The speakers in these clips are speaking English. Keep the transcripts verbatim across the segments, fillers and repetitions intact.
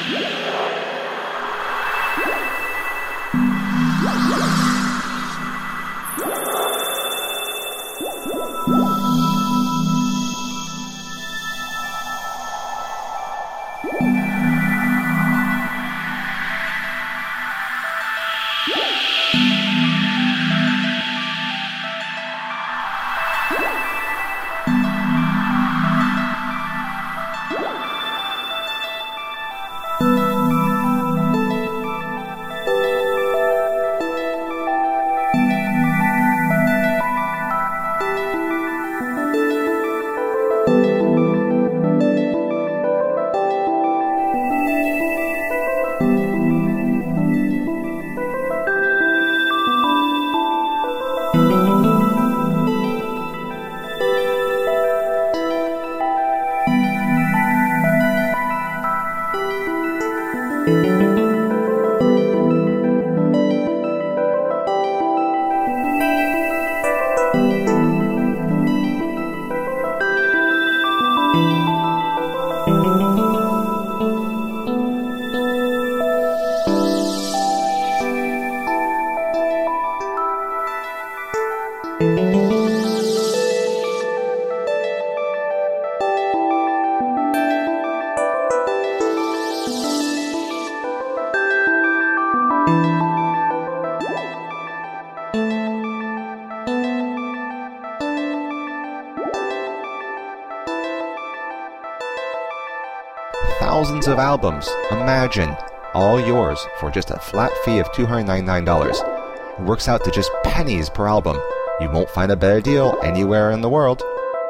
Thousands of albums, imagine, all yours for just a flat fee of two hundred ninety-nine dollars. It works out to just pennies per album. You won't find a better deal anywhere in the world.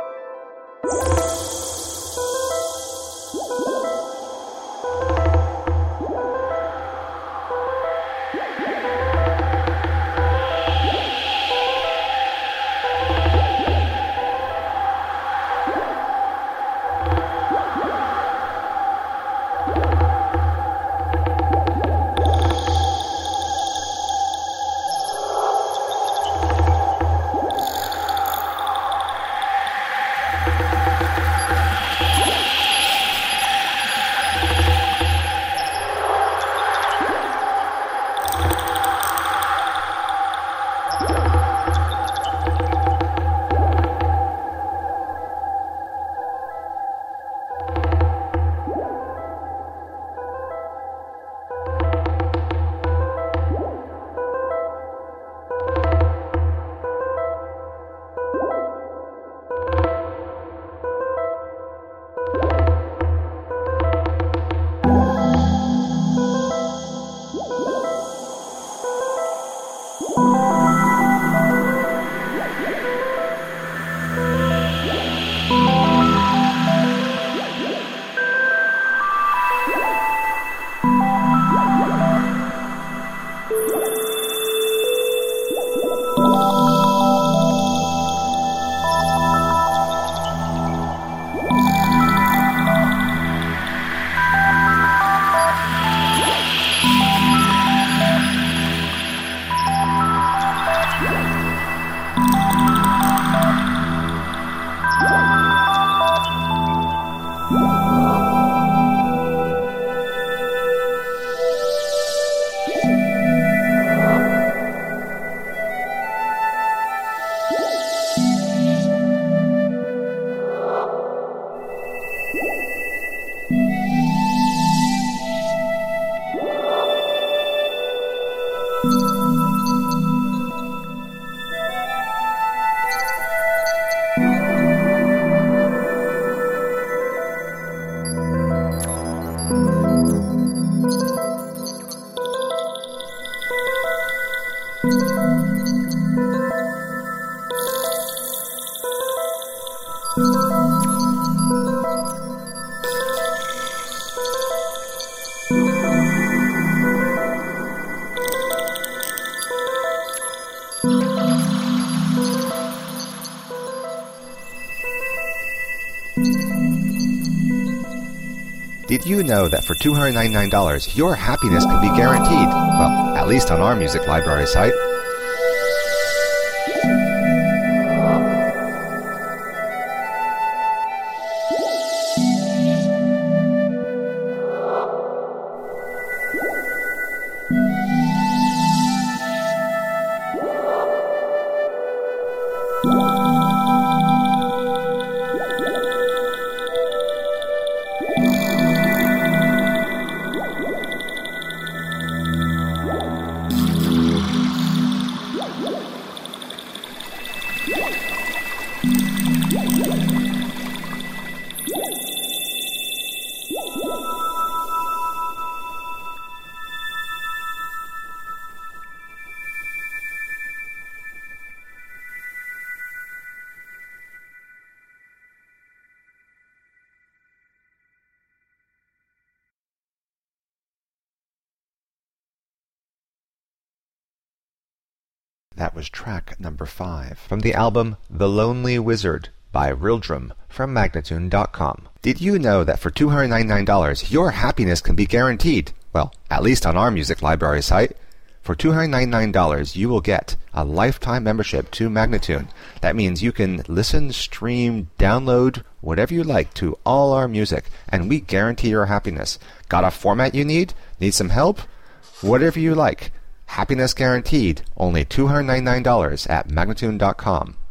Did you know that for two hundred ninety-nine dollars, your happiness can be guaranteed? Well, at least on our music library site. That was track number five from the album The Lonely Wizard by Rildrum from Magnatune dot com. Did you know that for two hundred ninety-nine dollars your happiness can be guaranteed? Well, at least on our music library site. For two hundred ninety-nine dollars you will get a lifetime membership to Magnatune. That means you can listen, stream, download, whatever you like to all our music, and we guarantee your happiness. Got a format you need? Need some help? Whatever you like. Happiness guaranteed. Only two hundred ninety-nine dollars at Magnatune dot com.